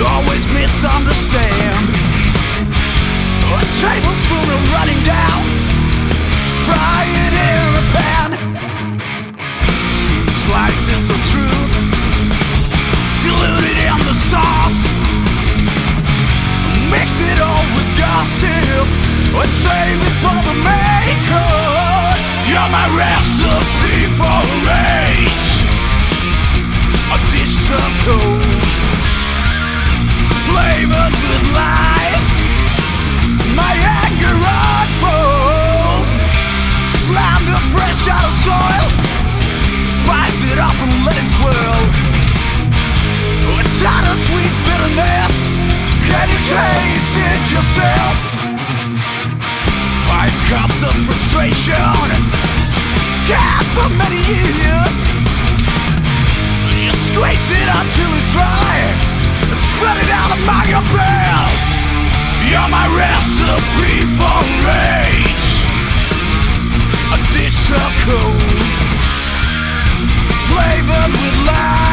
always misunderstand. A tablespoon of running downs, fry it in a pan. Two slices of truth, diluted in the sauce. Mix it all with gossip and save it for the main course. You're my recipe for rage, a dish of cold, flavored with lies. My anger unfolds, slander fresh out of soil. Spice it up and let it swirl. A ton of sweet bitterness, can you taste it yourself? 5 cups of frustration, cast for many years. You squeeze it until it's dry, spread it out among your peers. You're my recipe for rage, a dish of cold, flavored with lies.